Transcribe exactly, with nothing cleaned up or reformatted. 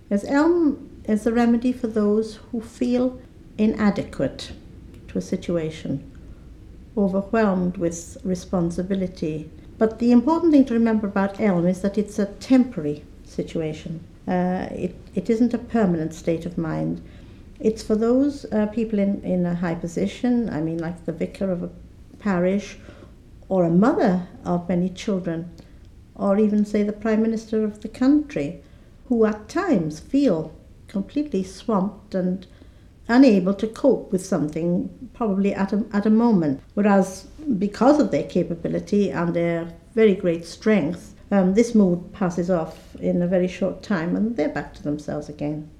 As Elm is a remedy for those who feel inadequate to a situation, overwhelmed with responsibility. But the important thing to remember about Elm is that it's a temporary situation. Uh, it, it isn't a permanent state of mind. It's for those uh, people in, in a high position, I mean like the vicar of a parish, or a mother of many children, or even say the Prime Minister of the country, who at times feel completely swamped and unable to cope with something, probably at a, at a moment. Whereas because of their capability and their very great strength, um, this mood passes off in a very short time and they're back to themselves again.